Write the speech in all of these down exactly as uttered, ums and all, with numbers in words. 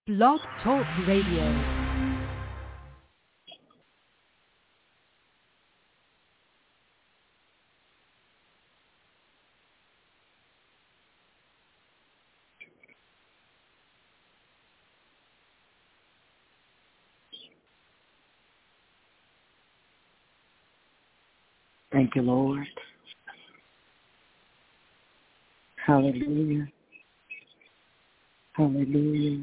Blog Talk Radio. Thank you, Lord. Hallelujah. Hallelujah.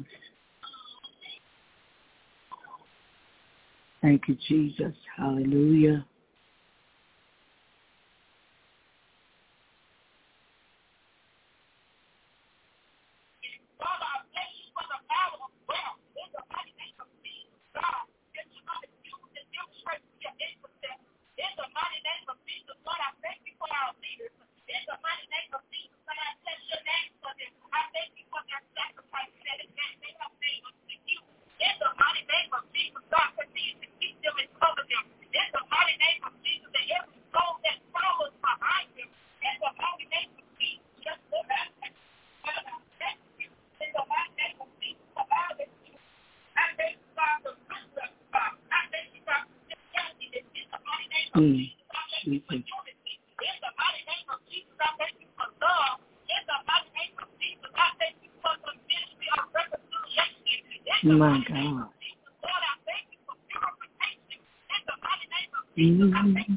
Thank you, Jesus. Hallelujah. Mm. Jesus. My God. Mm.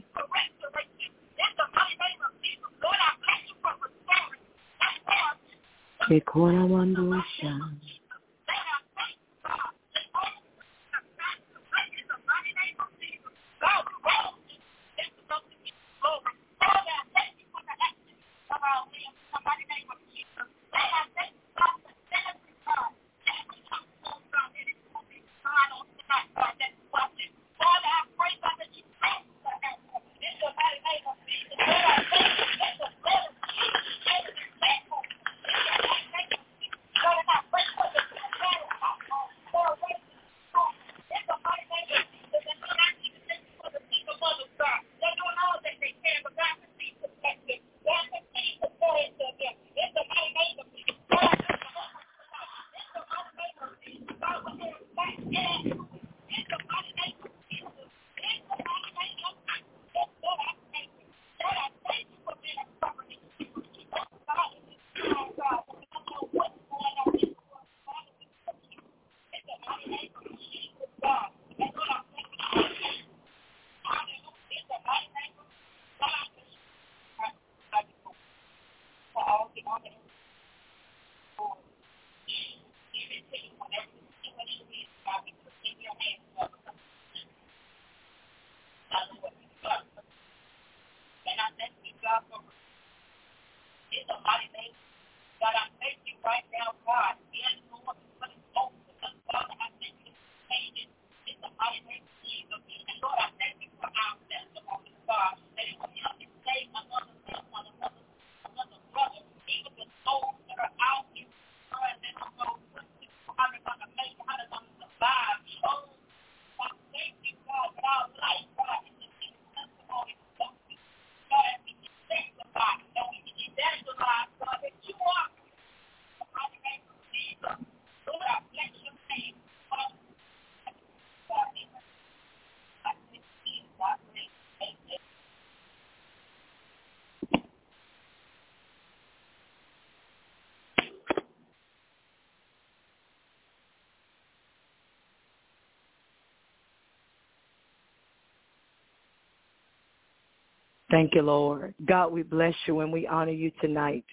Thank you, Lord. God, we bless you and we honor you tonight.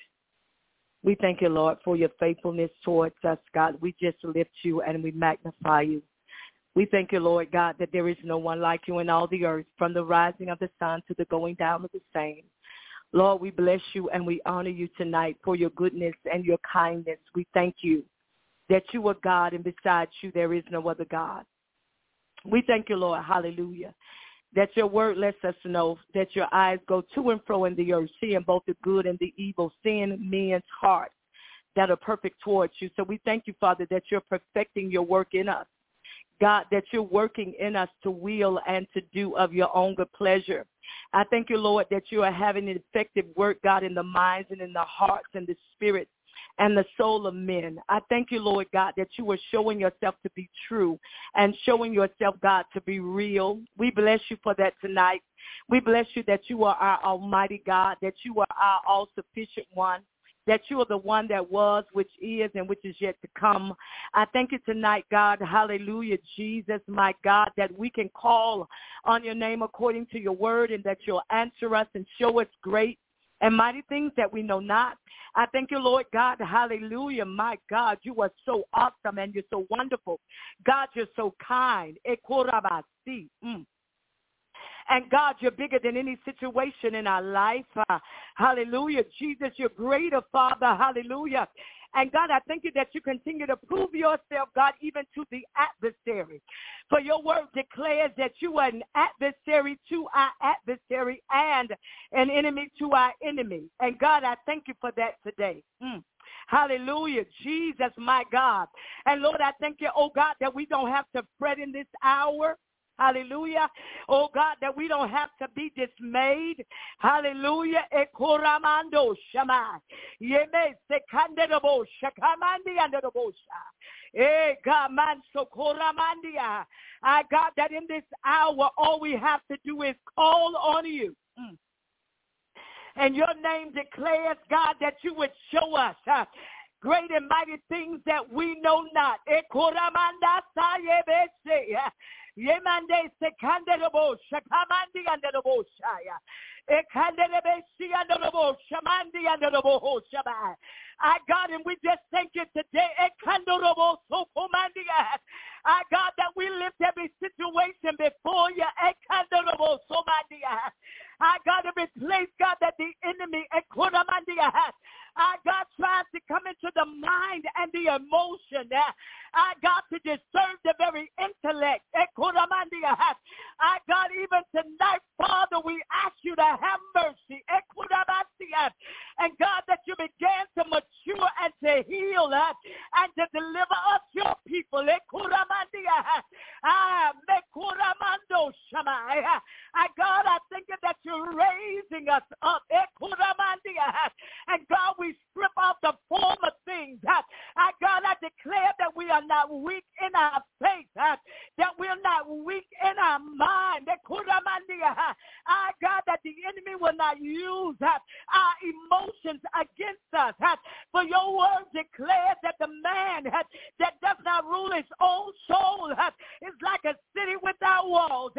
We thank you, Lord, for your faithfulness towards us, God. We just lift you and we magnify you. We thank you, Lord God, that there is no one like you in all the earth, from the rising of the sun to the going down of the same. Lord, we bless you and we honor you tonight for your goodness and your kindness. We thank you that you are God and besides you there is no other God. We thank you, Lord, hallelujah, that your word lets us know that your eyes go to and fro in the earth, seeing both the good and the evil, seeing men's hearts that are perfect towards you. So we thank you, Father, that you're perfecting your work in us. God, that you're working in us to will and to do of your own good pleasure. I thank you, Lord, that you are having an effective work, God, in the minds and in the hearts and the spirit and the soul of men. I thank you, Lord God, that you are showing yourself to be true and showing yourself, God, to be real. We bless you for that tonight. We bless you that you are our almighty God, that you are our all-sufficient one, that you are the one that was, which is, and which is yet to come. I thank you tonight, God, hallelujah, Jesus, my God, that we can call on your name according to your word and that you'll answer us and show us great and mighty things that we know not. I thank you, Lord God, hallelujah, my God, you are so awesome and you're so wonderful. God, you're so kind. Mm. And God, you're bigger than any situation in our life. Uh, hallelujah. Jesus, you're greater, Father. Hallelujah. And God, I thank you that you continue to prove yourself, God, even to the adversary. For your word declares that you are an adversary to our adversary and an enemy to our enemy. And God, I thank you for that today. Mm. Hallelujah. Jesus, my God. And Lord, I thank you, oh God, that we don't have to fret in this hour. Hallelujah. Oh, God, that we don't have to be dismayed. Hallelujah. Ekoramando shama. Yeme sekandebo shakamandi andebo sha. Eh, God, man sokoramandia. I God, that in this hour, all we have to do is call on you. Mm. And your name declares, God, that you would show us uh, great and mighty things that we know not. Ekoramanda sayebese. Yemande sekanderebo shakamandi anderebo shaya. Ekanderebe si anderebo shamandi anderebo shaba. I God, and we just thank you today. Ekandorobo sokomandia. I God, that we lift every situation before you. Ekandorobo somandia. I God, every place, God, that the enemy, ekoramandia, I God, tries to come into the mind and the emotion. I God, to disturb the very intellect. Ekoramandia. I God, even tonight, Father, we ask you to have mercy. Ekoramandia. And God, that you began to mature and to heal uh, and to deliver us, your people. Ekoramandia. Ah, mekoramando shamai. I God, I thank you that you're raising us up. Ekoramandia. And God, we strip off the former things. I God, I declare that we are not weak in our faith, that we're not weak in our mind. I God, that the enemy will not use our emotions against us. For your word declares that the man that does not rule his own soul is like a city without walls.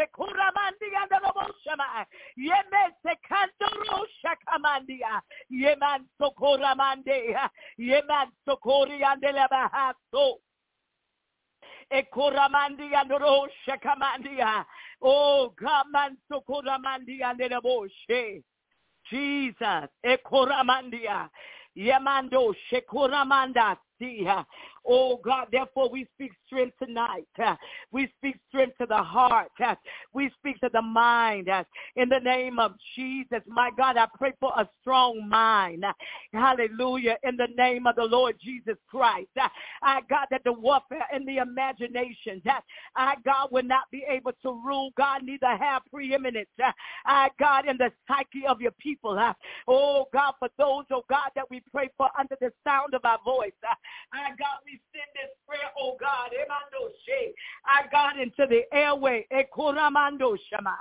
Yeman sokoramande, yeman sokori andela bahaso, ekoramandi andoro shakamandia. Oh, gaman sokoramandi andela boshe. Jesus, ekoramandia, yemando shekoramanda. Oh, God, therefore we speak strength tonight. We speak strength to the heart. We speak to the mind. In the name of Jesus, my God, I pray for a strong mind. Hallelujah. In the name of the Lord Jesus Christ. I, God, that the warfare in the imagination, I, God, will not be able to rule. God, neither have preeminence. I, God, in the psyche of your people. Oh, God, for those, oh, God, that we pray for under the sound of our voice. I, God, we send this prayer, oh God, I, God, into the airway. Ekoramando shama.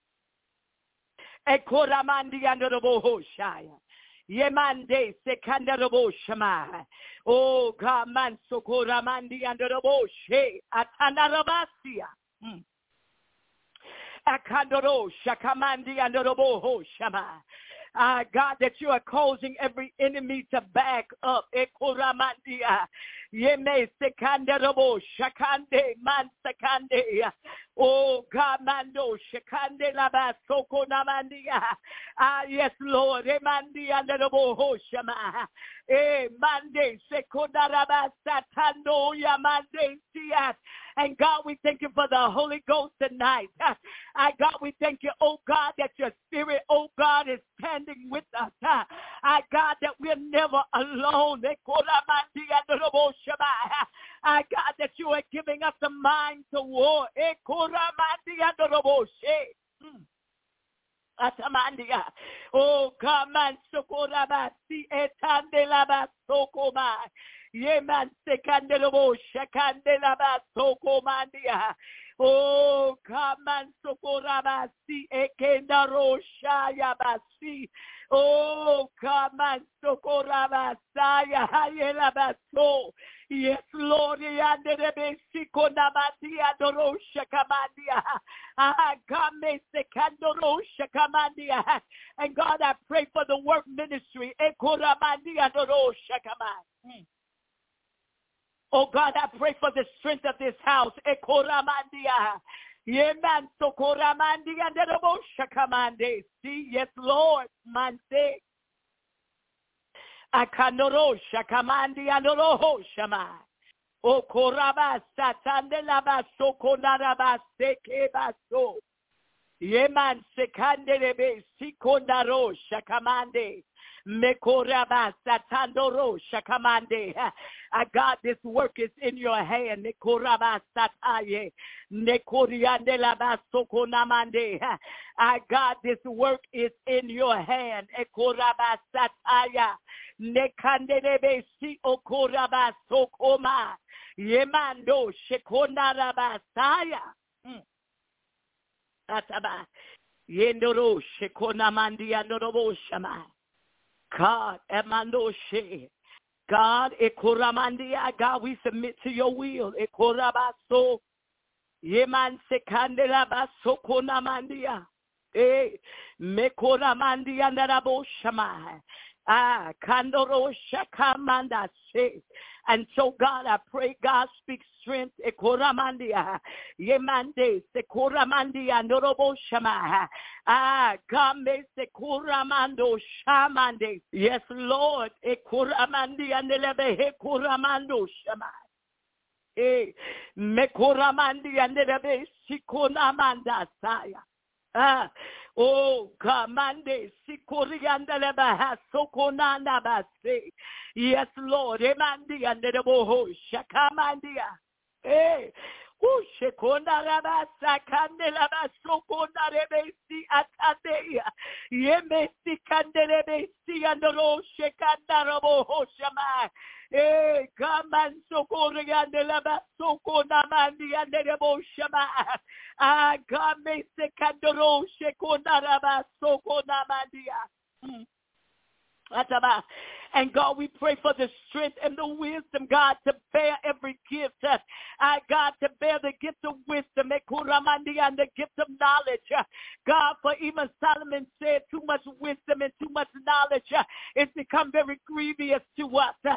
Ekoramandi under the bohoshaya. Yemande sekandabo shama. Oh God, man sokoramandi under the boshe. Atanarabasia. Akandoro shakamandi under the bohoshama. Uh, God, that you are causing every enemy to back up. Ekoramandia. Yeme sekanderabo shakande man sekande. Oh God, mando shakande laba soko namandia. Ah, yes, Lord. Emandia nderabo hoshama. Eh, mande sekondaraba satando yamande siat. And God, we thank you for the Holy Ghost tonight. I God, we thank you, oh God, that your spirit, oh God, is standing with us. I God, that we're never alone. I God, that you are giving us the mind to war. Atamandia. Oh, Kaman Sokorabasi Etandelaba Sokoma. Yeman Sekandelabo Shakandelaba Sokomandia. Oh, Kaman Sokorabasi Ekendaro Shayabasi. Oh, Kaman Sokorabasaya Hayelabaso. Yes, Lord, Yanderebesi Konamadia Dorosha Kamandia. Ah, Kame Sekandorosha Kamandia. And God, I pray for the work ministry. Ekoramandia Dorosha Kamandia. Oh God, I pray for the strength of this house. Ekoramandia. Yeman Sokoramandia Dorosha Kamande. See, yes, Lord, Manse. Akanorosha Kamandi Anorohosha ma. O Koraba Satandela Soko Naraba Seke Baso. Yeman Sekanderebe Sikondarosha Kamande. Mekoraba Satandorosha Kamande. I got this work is in your hand. Nekoraba Sataye. Nekoriandela Basoko Namande. I got this work is in your hand. Ekoraba Sataya. Nekanderebe si okoraba sokoma. Yemando shekonarabasaya. Ataba. Yendoro shekonamandi andorobo shama. God, emando she. God, ekoramandia. God, we submit to your will. Ekorabaso. Yeman sekandela sokonamandia. Eh, mekoramandia andarabo shama. Ah, Kandoro Shakamanda say. And so, God, I pray, God, speak strength. Ekoramandia. Yemande, Sekoramandia, Norobo Shama. Ah, Game, Sekoramando, Shamande. Yes, Lord. Ekoramandia, Nelebe, Ekoramando, Shama. Eh, Mekoramandia, Nelebe, Sikonamanda, Saya. Ah, oh, Kamande, Sikorianda Lebaha, Sokonanda Base. Yes, Lord, Emandi and the Boho, Shakamandia. Eh, oh, Shekonda Rabasa, Candelaba, Sokonda Rebesi, Atadea. Yemesi, Candelebesi, and the Roshe, Candarabo, Hoshama. Eh, Kaman Sokori and the Laba, Sokonamandi and the Boshama. Ah, God, may se kandoro shekonaraba sokonamandia. And God, we pray for the strength and the wisdom, God, to bear every gift. Uh, God, to bear the gift of wisdom, and the gift of knowledge. Uh, God, for even Solomon said too much wisdom and too much knowledge, uh, it's become very grievous to us. Uh,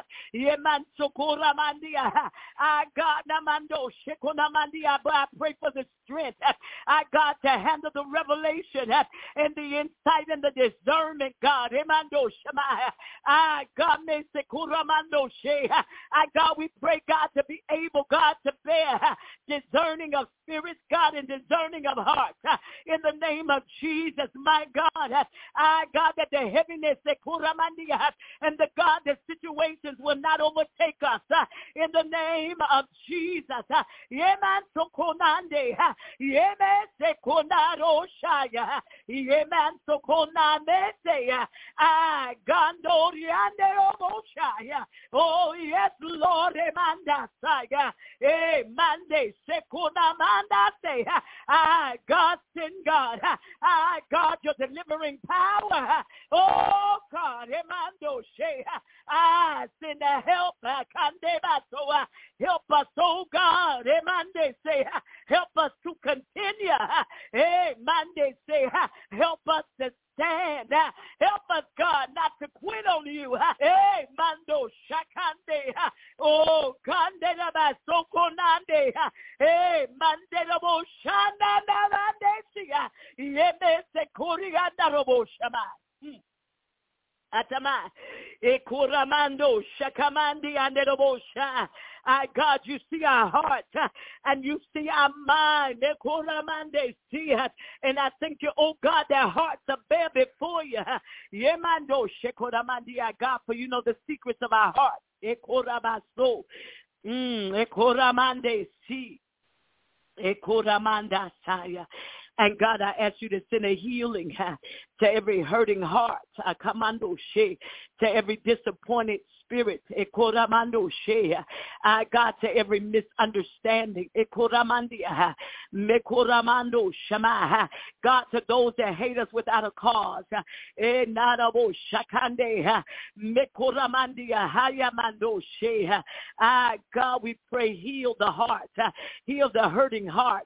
I, God, but I pray for the strength, uh, I, God, to handle the revelation uh, and the insight and the discernment, God. I, God, may say, Kuramando she. I, God, we pray, God, to be able, God, to bear discerning of spirits, God, and discerning of hearts. In the name of Jesus, my God, I, God, that the heaviness, and the God, the situations will not overtake us. In the name of Jesus. Yeman sokonande. Yemen sekonaro shaya. Yeman sokonande. I, Gandorian. Oh, yes, Lord, Emanda Saya. Eh, Mande, Sekuna Manda say. Ah, God, send God. Ah, God, your delivering power. Oh, God, Emando She. Ah, send a help. Kandebaso. Help us, oh God. Emande say. Help us to continue. Eh, Mande say. Help us to stand. Help us, God, not to quit on you. Hey, Mando Shakande. Oh, Kandela Sokonande. Hey, Mandelabo Shana Nalandesia. Yeme Sekorianda Robo Shama. Atama. Ekoramando Shakamandi and Robosha. I, God, you see our heart uh, and you see our mind. Ekoramande, see us. And I thank you, oh God, that hearts are bare before you. Yemando Shekoramandi, God, for you know the secrets of our heart. Ekorabaso. Mm, Ekoramande, see. Ekoramanda Saya. And God, I ask you to send a healing to every hurting heart, to every disappointed spirit, uh, God, to every misunderstanding, God, to those that hate us without a cause, uh, God, we pray, heal the heart, heal the hurting heart.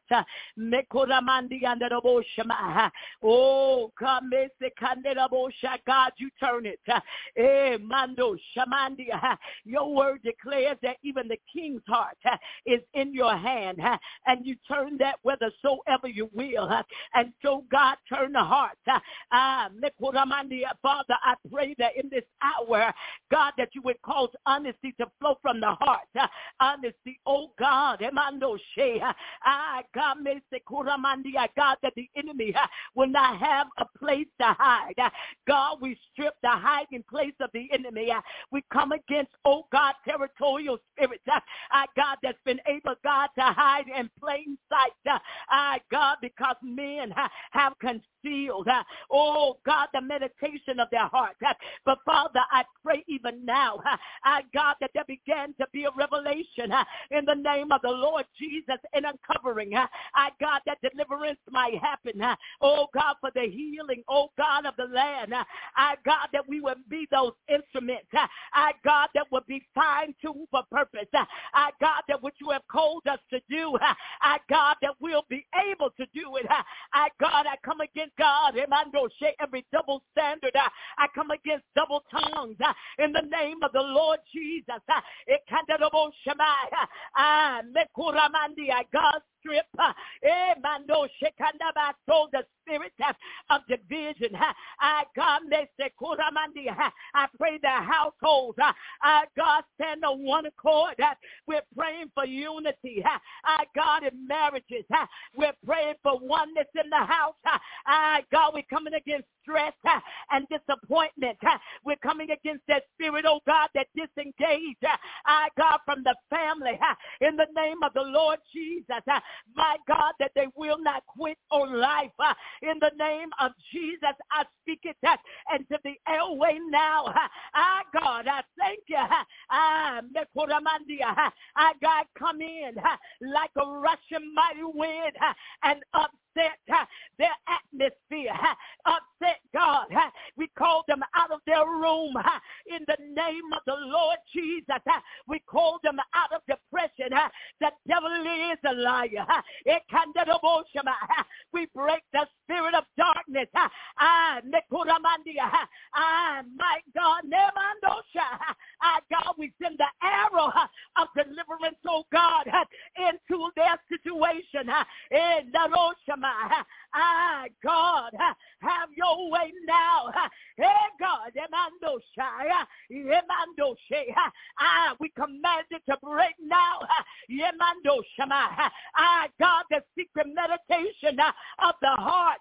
Oh, God, God, you turn it. Your word declares that even the king's heart is in your hand, and you turn that whithersoever you will. And so, God, turn the heart. Father, I pray that in this hour, God, that you would cause honesty to flow from the heart. Honesty, oh God, God, that the enemy will not have a place to hide. God, we strip the hiding place of the enemy. We come against, oh God, territorial spirits. Uh, God, that's been able, God, to hide in plain sight. Uh, God, because men uh, have concealed, uh, oh God, the meditation of their heart. Uh, but Father, I pray even now, uh, uh, God, that there began to be a revelation uh, in the name of the Lord Jesus, and uncovering, uh, uh, God, that deliverance might happen. Uh, oh God, for the healing, oh God, of the land. Uh, uh, God, that we would be those instruments. Uh, uh, God, that would be fine-tuned for purpose. Uh, uh, God, that what you have called us to do. Uh, uh, God, that we'll be able to do it. Uh, uh, God, I come against, God, every double standard. Uh, I come against double tongues uh, in the name of the Lord Jesus. Uh, God, strip, uh, eh, mando shekandaba, so the spirit uh, of division. Uh, uh, God, may say, kuramandi, uh, I pray the households, uh, uh, God, stand on one accord. Uh, we're praying for unity. Uh, uh, God, in marriages. Uh, we're praying for oneness in the house. Uh, uh, God, we're coming against stress uh, and disappointment. Uh, we're coming against that spirit, oh God, that disengage, uh, uh, God, from the family. Uh, in the name of the Lord Jesus. Uh, my God, that they will not quit on life. Uh, in the name of Jesus, I speak it uh, into the airway now. Uh, ah, God, I thank you. Uh, ah, uh, God, come in uh, like a rushing mighty wind uh, and upset uh, their atmosphere. Uh, upset, God. Uh, we call them out of their room uh, in the name of the Lord Jesus. Uh, we call them out of depression. Uh, the devil is a liar. We break the spirit of darkness. Ah, my God, God, we send the arrow of deliverance, oh God, into their situation. Ah, God, have your way now. Hey, God, ah, we command it to break now. Ah, God, the secret meditation of the heart.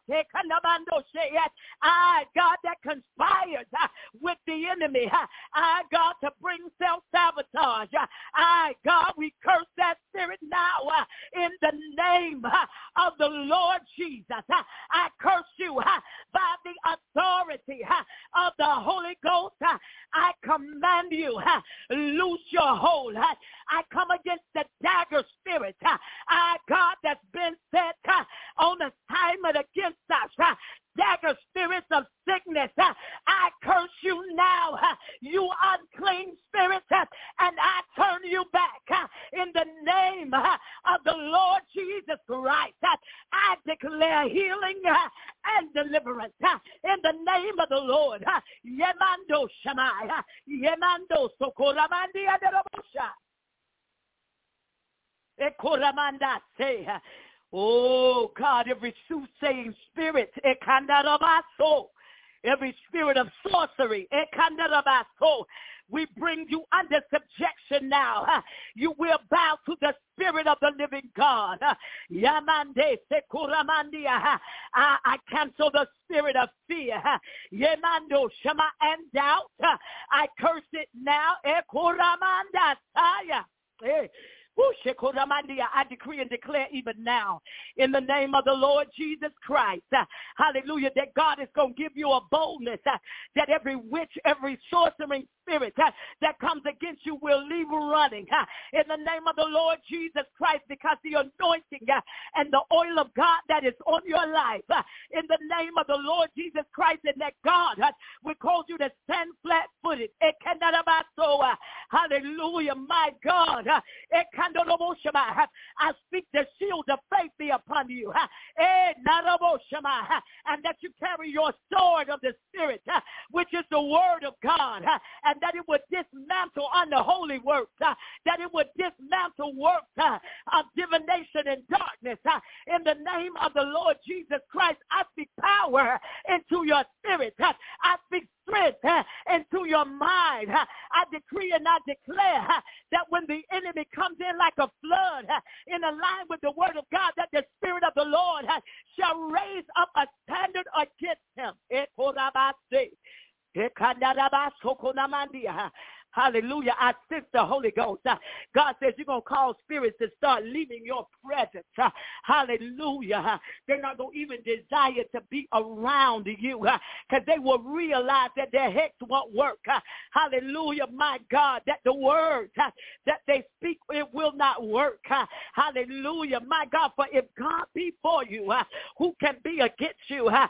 Ah, God, that conspires with the enemy. Ah, God, to bring self-sabotage. Ah, God, we curse that spirit now in the name of the Lord Jesus. I curse you by the authority of the Holy Ghost. I command you, loose your hold. I come against the dagger spirit, uh, God, that's been set uh, on assignment against us. Uh, dagger spirits of sickness, uh, I curse you now, uh, you unclean spirit, uh, and I turn you back uh, in the name uh, of the Lord Jesus Christ. Uh, I declare healing uh, and deliverance uh, in the name of the Lord. Uh, Yemando Shamai, uh, Yemando Sokoramandi Adarabosha. Oh God, every soothsaying spirit, every spirit of sorcery, we bring you under subjection now. You will bow to the spirit of the living God. I cancel the spirit of fear, Yemando Shema, and doubt. I curse it now. I decree and declare even now in the name of the Lord Jesus Christ, uh, hallelujah, that God is going to give you a boldness uh, that every witch, every sorcering spirit uh, that comes against you will leave running uh, in the name of the Lord Jesus Christ, because the anointing uh, and the oil of God that is on your life uh, in the name of the Lord Jesus Christ, and that God uh, will cause you to stand flat-footed. Uh, hallelujah, my God. Uh, I speak the shield of faith be upon you, and that you carry your sword of the Spirit, which is the word of God, and that it would dismantle unholy works, that it would dismantle works of divination and darkness. In the name of the Lord Jesus Christ, I speak power into your spirit. I speak strength into your mind. I decree and I declare that when the enemy comes in like a flood, in line with the word of God, that the Spirit of the Lord shall raise up a standard against him. Hallelujah. I sense the Holy Ghost. Uh, God says you're going to cause spirits to start leaving your presence. Uh, hallelujah. Uh, they're not going to even desire to be around you because uh, they will realize that their heads won't work. Uh, hallelujah, my God, that the words uh, that they speak, it will not work. Uh, hallelujah, my God, for if God be for you, uh, who can be against you? Uh,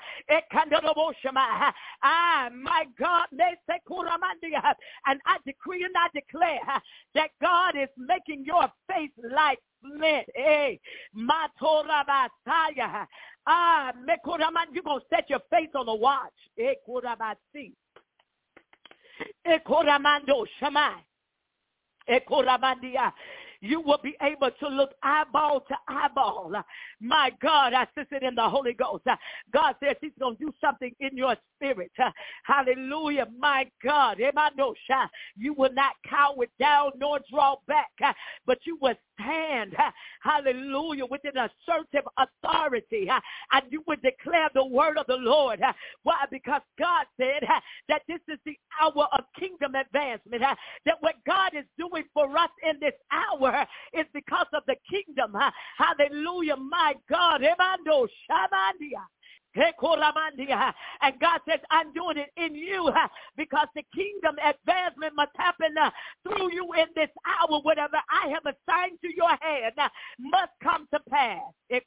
ah, my God, and I decree and I declare uh, that God is making your face like flint. Hey, my Torah Messiah. Ah, you're going to set your face on the watch. Eh, Korabasi. Eh, Koramando Shamai. Eh, Koramandia. You will be able to look eyeball to eyeball. My God, I sense it in the Holy Ghost. God says he's going to do something in your spirit. Hallelujah. My God. You will not cower down nor draw back, but you will stand, hallelujah, with an assertive authority, and you will declare the word of the Lord. Why? Because God said that this is the hour of kingdom advancement, that what God is doing for us in this hour is because of the kingdom. Hallelujah, my God. And God says, I'm doing it in you because the kingdom advancement must happen through you in this hour. Whatever I have assigned to your hand must come to pass.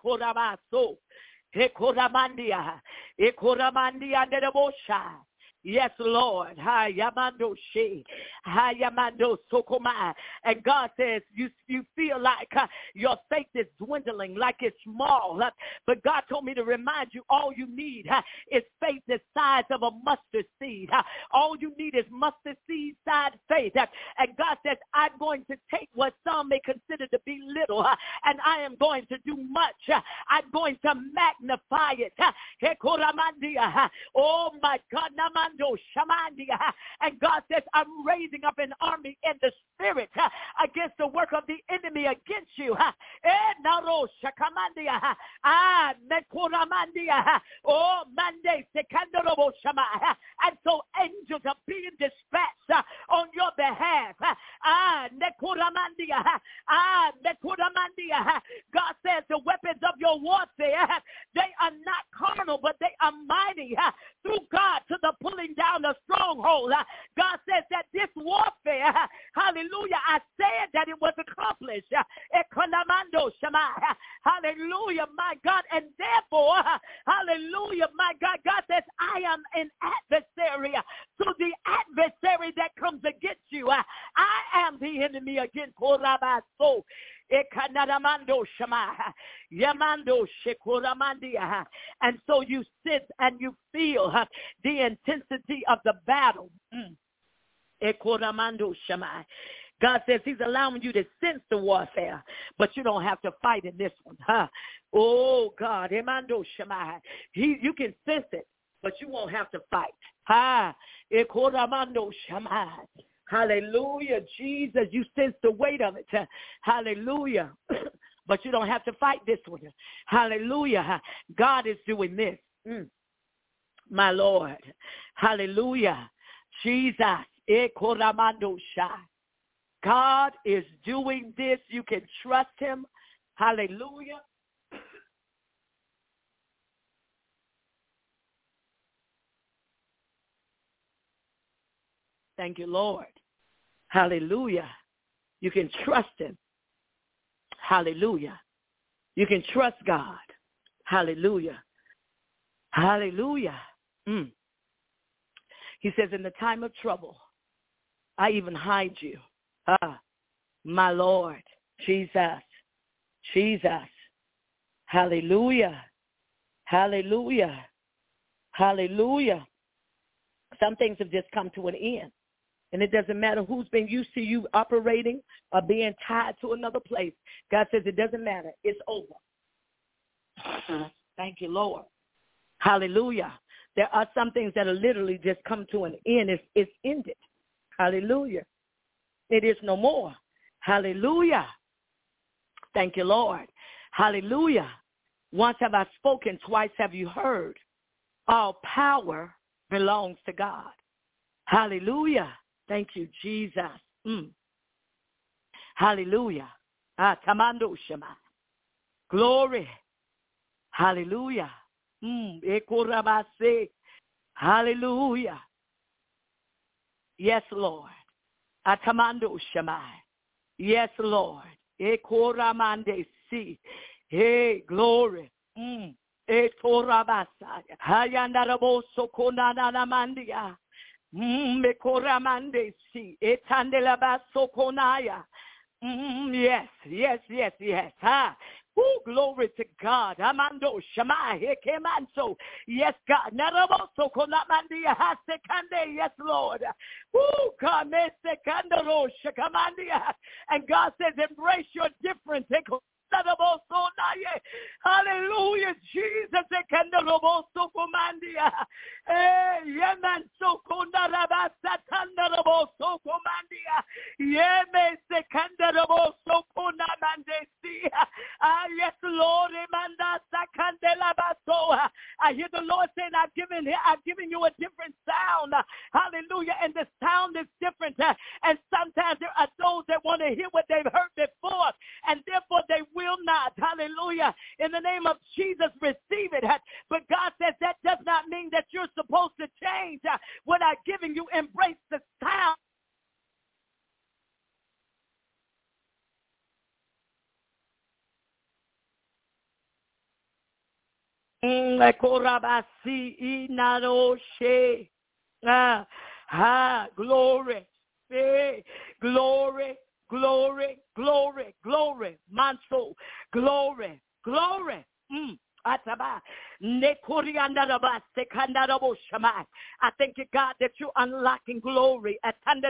Yes, Lord. Hayamando she. Hayamando sokoma. And God says you you feel like uh, your faith is dwindling, like it's small. Uh, but God told me to remind you all you need uh, is faith the size of a mustard seed. Uh, all you need is mustard seed size faith. Uh, and God says, I'm going to take what some may consider to be little, uh, and I am going to do much. Uh, I'm going to magnify it. Uh, oh my God, Naman. And God says, I'm raising up an army in the spirit uh, against the work of the enemy against you. Uh, oh, Monday, and so angels are being dispatched uh, on your behalf. Ah, God says the weapons of your warfare, they are not carnal, but they are mighty uh, through God to the pulling down the stronghold. Uh, God says that this warfare, uh, hallelujah, I said that it was accomplished. Uh, hallelujah, my God, and therefore, uh, hallelujah, my God, God says, I am an adversary to the adversary that comes against you. Uh, I am the enemy against Korabaso. And so you sit and you feel uh, the intensity of the battle. Mm. God says he's allowing you to sense the warfare, but you don't have to fight in this one. Huh? Oh, God. He, you can sense it, but you won't have to fight. Ha. Hallelujah, Jesus. You sense the weight of it. Hallelujah. But you don't have to fight this one. Hallelujah. God is doing this. Mm. My Lord. Hallelujah. Jesus. God is doing this. You can trust him. Hallelujah. Thank you, Lord. Hallelujah. You can trust him. Hallelujah. You can trust God. Hallelujah. Hallelujah. Mm. He says, in the time of trouble, I even hide you. Ah, my Lord. Jesus. Jesus. Hallelujah. Hallelujah. Hallelujah. Some things have just come to an end. And it doesn't matter who's been used to you operating or being tied to another place. God says it doesn't matter. It's over. Thank you, Lord. Hallelujah. There are some things that are literally just come to an end. It's, it's ended. Hallelujah. It is no more. Hallelujah. Thank you, Lord. Hallelujah. Once have I spoken, twice have you heard. All power belongs to God. Hallelujah. Thank you, Jesus. Mm. Hallelujah. Ah, tamando shema. Glory. Hallelujah. Mm. Ekorabase. Hallelujah. Yes, Lord. Atamando shema. Yes, Lord. Ekoramande si. Hey, glory. Mm. Ekorabasaya. Hayandaraboso konana mandia. Mekoramande si etandela baso konaya. Yes, yes, yes, yes. Ha. Ooh, glory to God. Amando Shama Hekemanso. Yes, God. Naraboso konamandia hasekande. Yes, Lord. Ooh, God me sekandaro shakamandia. And God says, embrace your difference. Hallelujah, Jesus. Yes, Lord. I hear the Lord saying, I've given, I've given you a different sound. Hallelujah. And the sound is different. And sometimes there are those that want to hear what they've heard before, and therefore they will not. Hallelujah. In the name of Jesus, receive it. But God says that does not mean that you're supposed to change. What I've given you, embrace the sound. Ah, ah, glory, hey, glory, glory, glory, glory, manso, glory, glory. Mm. I thank you, God, that you're unlocking glory. And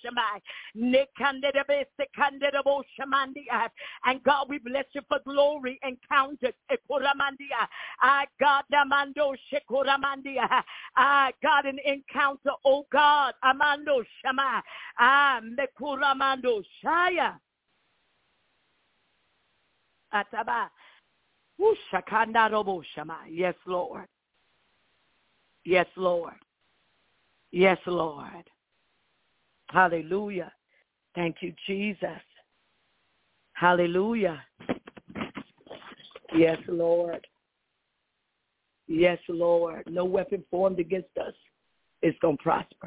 God, we bless you for glory encounters. I God, I God, an encounter, oh God, Amando Shama, ah, Mekuramando Shaya. Ataba. Yes, Lord. Yes, Lord. Yes, Lord. Hallelujah. Thank you, Jesus. Hallelujah. Yes, Lord. Yes, Lord. No weapon formed against us is going to prosper.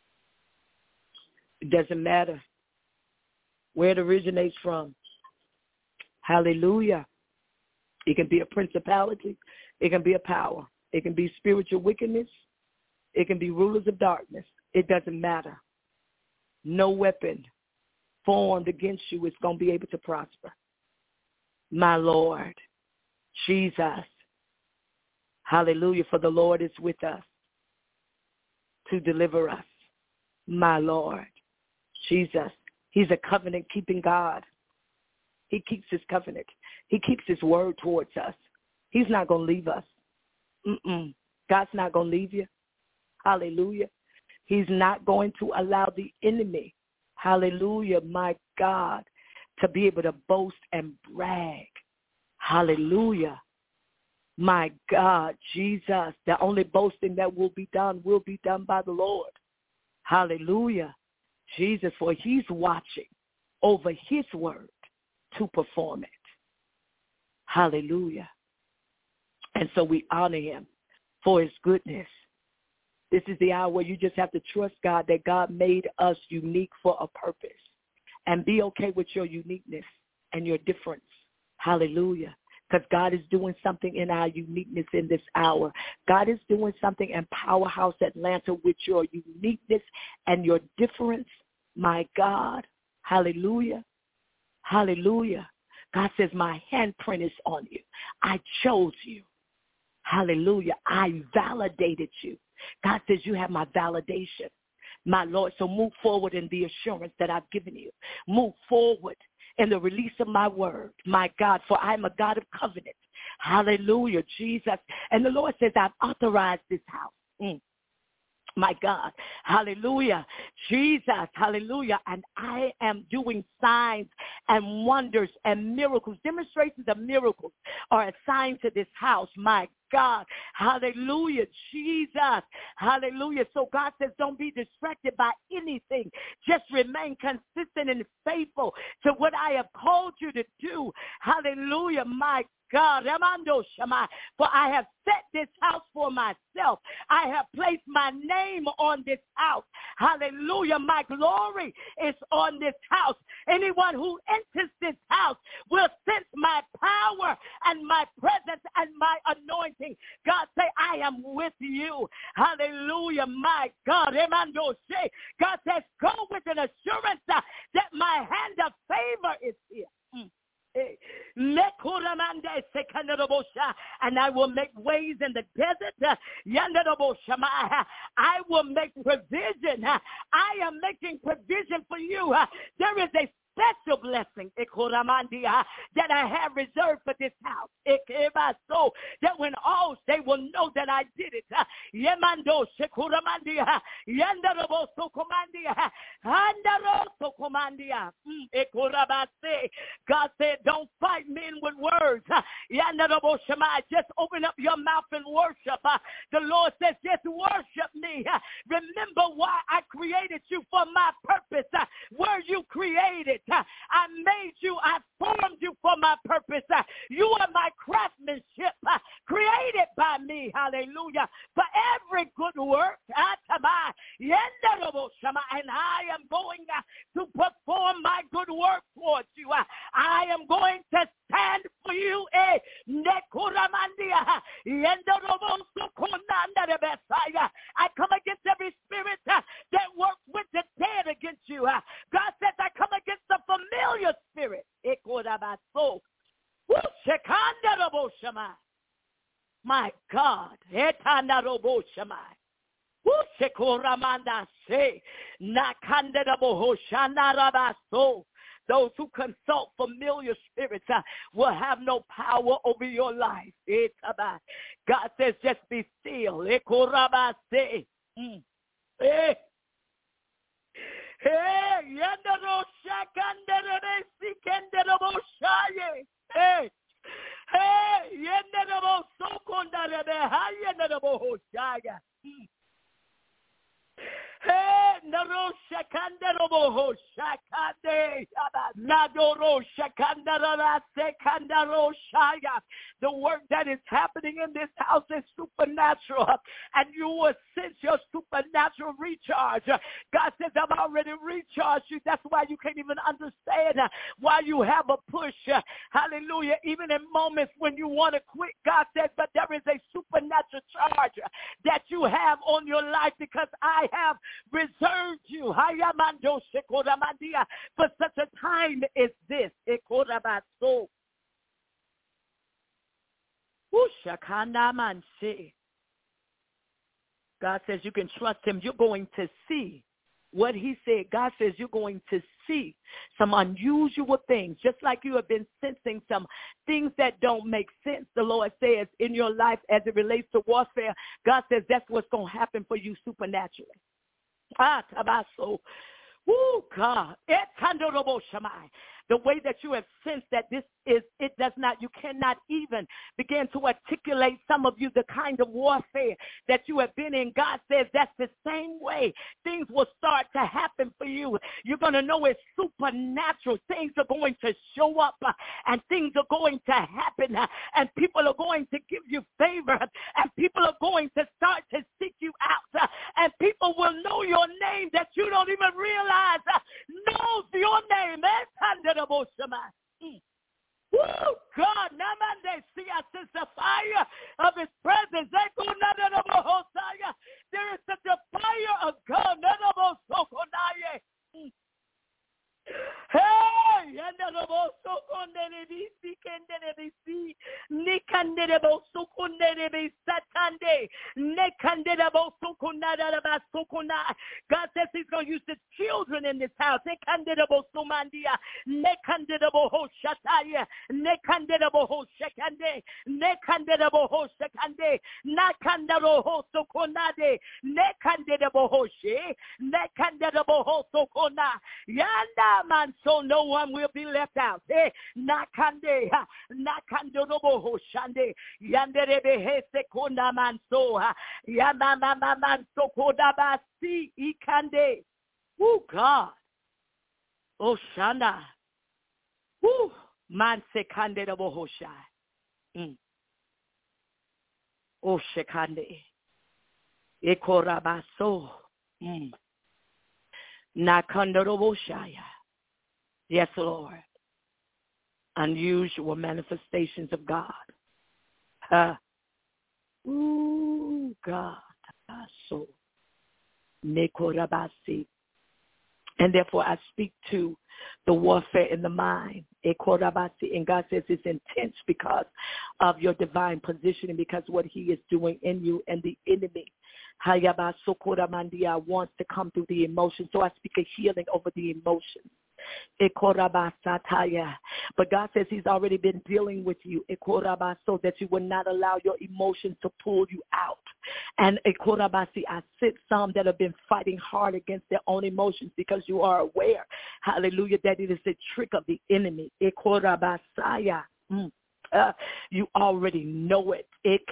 It doesn't matter where it originates from. Hallelujah. It can be a principality. It can be a power. It can be spiritual wickedness. It can be rulers of darkness. It doesn't matter. No weapon formed against you is going to be able to prosper. My Lord, Jesus. Hallelujah. For the Lord is with us to deliver us. My Lord, Jesus. He's a covenant-keeping God. He keeps his covenant. He keeps his word towards us. He's not going to leave us. Mm-mm. God's not going to leave you. Hallelujah. He's not going to allow the enemy, hallelujah, my God, to be able to boast and brag. Hallelujah. My God, Jesus, the only boasting that will be done will be done by the Lord. Hallelujah. Jesus, for he's watching. over his word to perform it. Hallelujah. And so we honor him for his goodness. This is the hour where you just have to trust God that God made us unique for a purpose, and be okay with your uniqueness and your difference. Hallelujah. Because God is doing something in our uniqueness in this hour. God is doing something in Powerhouse Atlanta with your uniqueness and your difference. My God. Hallelujah. Hallelujah. God says, my handprint is on you. I chose you. Hallelujah. I validated you. God says you have my validation, my Lord. So move forward in the assurance that I've given you. Move forward in the release of my word, my God, for I am a God of covenant. Hallelujah, Jesus. And the Lord says, I've authorized this house. Mm. My God, hallelujah, Jesus, hallelujah, and I am doing signs and wonders and miracles. Demonstrations of miracles are assigned to this house, my God, hallelujah, Jesus, hallelujah. So God says, don't be distracted by anything. Just remain consistent and faithful to what I have called you to do. Hallelujah, my God, for I have set this house for myself. I have placed my name on this house. Hallelujah. My glory is on this house. Anyone who enters this house will sense my power and my presence and my anointing. God say, I am with you. Hallelujah. My God. God says, go with an assurance uh, that my hand of favor is here. Mm. And I will make ways in the desert. I will make provision. I am making provision for you. There is a special blessing that I have reserved for this house. So that when all they will know that I did it. God said, don't fight men with words. Just open up your mouth and worship. The Lord says, just worship me. Remember why I created you for my purpose. Were you created? I made you. I formed you for my purpose. You are my craftsmanship, created by me. Hallelujah. For every good work. And I am going to perform my good work towards you. I am going to stand for you. I come against every spirit that works with the dead against you. God says, I come against the familiar spirit. My God. Those who consult familiar spirits uh, will have no power over your life. God says, just be still. Mm. Hey. Hey, hey, hey, Hey, Naro Shakandarobo Shakande Nadoro Shakandara Sekandaro Shaya. The work that is happening in this house is supernatural, and you will sense your supernatural recharge. God says, I've already recharged you. That's why you can't even understand why you have a push. Hallelujah. Even in moments when you want to quit, God says, but there is a supernatural charge that you have on your life because I have reserved you for such a time as this. God says you can trust him. You're going to see what he said. God says you're going to see some unusual things, just like you have been sensing some things that don't make sense, the Lord says, in your life as it relates to warfare. God says that's what's going to happen for you supernaturally. Ah, tabaso. Oh, God. The way that you have sensed that this is, it does not, you cannot even begin to articulate, some of you, the kind of warfare that you have been in. God says that's the same way things will start to happen for you. You're going to know it's supernatural. Things are going to show up uh, and things are going to happen uh, and people are going to give you favor and people are going to start to seek you out uh, and people will know your name that you don't even realize uh, knows your name. Mm. Woo, God, Namande, see, I sense the fire of his presence. There is such a fire of God. Mm. Hey, God says he's going to use the children in this house. Man, so no one will be left out. Eh, nakande, nakando robo hoshande, yanderebe hese kona manso, yamama manso kodabasi ikande. Oh God, oh shanda, oh man sekande robo hoshai, oh shekande, ekorabaso, mm. Nakando robo shaya. Yes, Lord. Unusual manifestations of God. Uh, ooh, God. So, Nekorabasi. And therefore I speak to the warfare in the mind. Ekorabasi. And God says it's intense because of your divine positioning, because what he is doing in you, and the enemy Hayabasokoramandia wants to come through the emotions. So I speak a healing over the emotions. But God says he's already been dealing with you so that you will not allow your emotions to pull you out. And I sit some that have been fighting hard against their own emotions because you are aware, hallelujah, that it is a trick of the enemy. Mm. Uh, you already know it.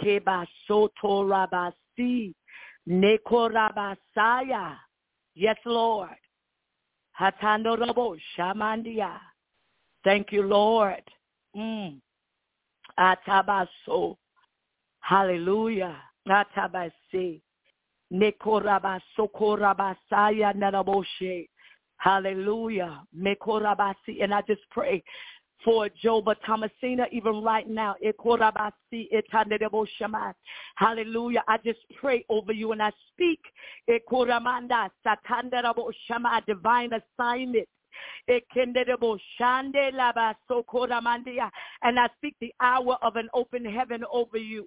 Nekorabasaya. Yes, Lord. Hatandorobo shamandia. Thank you, Lord. Mm. Atabaso. Hallelujah. Atabasi. Nekorabasokorabasaya naraboshe. Hallelujah. Mekorabasi. And I just pray for Joba Thomasina, even right now. Hallelujah. I just pray over you and I speak divine assignment. And I speak the hour of an open heaven over you.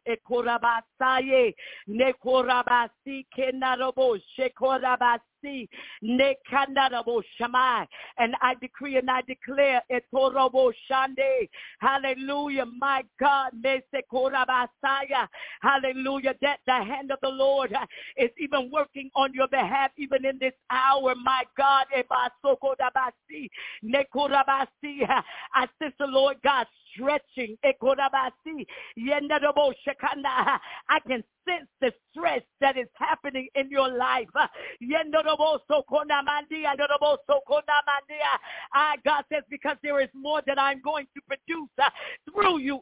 And I decree and I declare, hallelujah, my God, hallelujah, that the hand of the Lord is even working on your behalf, even in this hour, my God. I sense the Lord God stretching. I can sense the stress that is happening in your life. I, God says, because there is more that I'm going to produce uh, through you.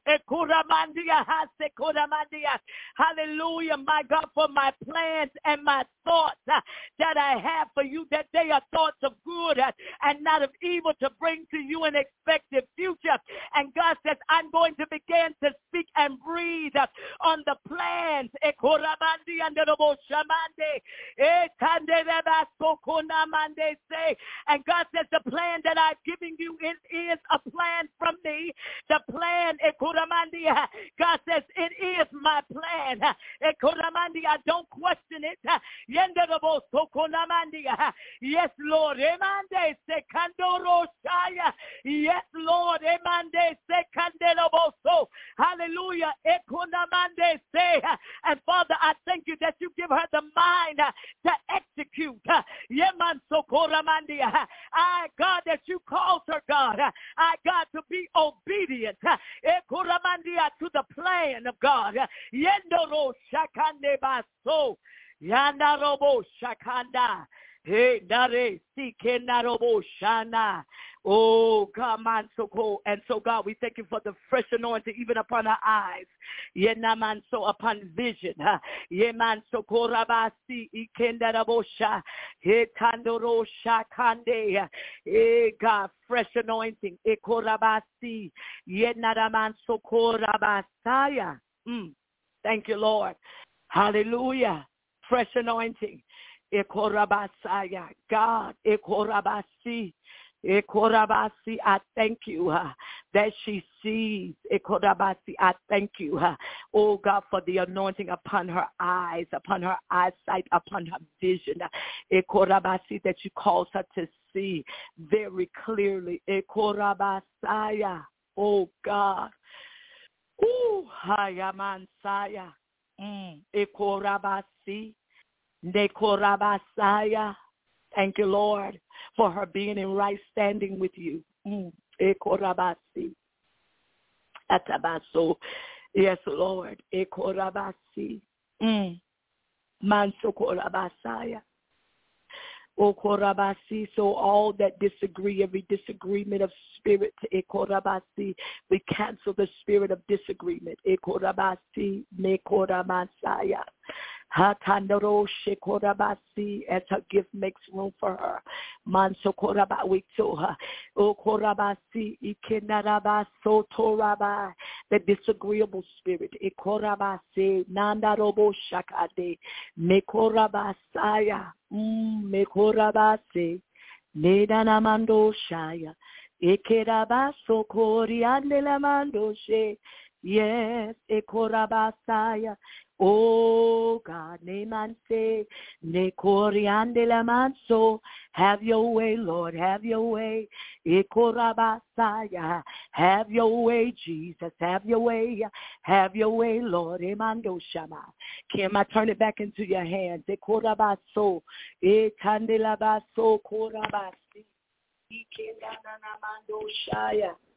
Hallelujah, my God, for my plans and my thoughts uh, that I have for you, that they are thoughts of good uh, and not of evil, to bring to you an expected future. And God says, I'm going to begin to speak and breathe uh, on the plans. And God says, the plan that I've given you is, is a plan from me. The plan, God says, it is my plan. I don't question it. Yes, Lord. Yes, Lord. Hallelujah. And Father, I thank you that you give her the mind to execute. Ekoramandia, to the plan of God. Yendoro shakande baso. Yandarobo shakanda. Hey, Nare, Sike Narobo Shana. Oh, God, man, so cool. And so, God, we thank you for the fresh anointing even upon our eyes. Yeah, man, so upon vision. Yeah, man, so korabasi, ikendarabosha. Hey, tandoro shakande. Hey, God, fresh anointing. E korabasi. Yeah, naraman so korabasaya. Thank you, Lord. Hallelujah. Fresh anointing. Ekorabasaya, God, Ekorabasi, Ekorabasi, I thank you uh, that she sees. Ekorabasi, I thank you, uh, oh God, for the anointing upon her eyes, upon her eyesight, upon her vision. Ekorabasi, that you cause her to see very clearly. Ekorabasaya, oh God. Ooh, Hayamansaya, mm, Ekorabasi. Nekorabasaya. Thank you, Lord, for her being in right standing with you. Mm. Ekorabasi. Atabaso. Yes, Lord. Ekorabasi. Mm. Mansokorabasaya. Okorabasi. So all that disagree, every disagreement of spirit, Ekorabasi, we cancel the spirit of disagreement. Ekorabasi. Nekoramasaya. Hatandoro shekorabasi, as her gift makes room for her. Manso korabawito her. O korabasi ikenarabaso toraba. The disagreeable spirit. Ekorabasi nandarobo shakade. Mekorabasaya. Mekorabasi. Nedanamando shaya. Ekerabaso koriandelamando she. Yes, ekorabasaya. Oh God, nemanse, ne coriande la manso, have your way, Lord, have your way. Ekorabasaya, have your way, Jesus, have your way, have your way, Lord. Emando shama. Kim, I turn it back into your hands. Ekorabaso, ekandelabaso korabasi, ikenanamando shaya.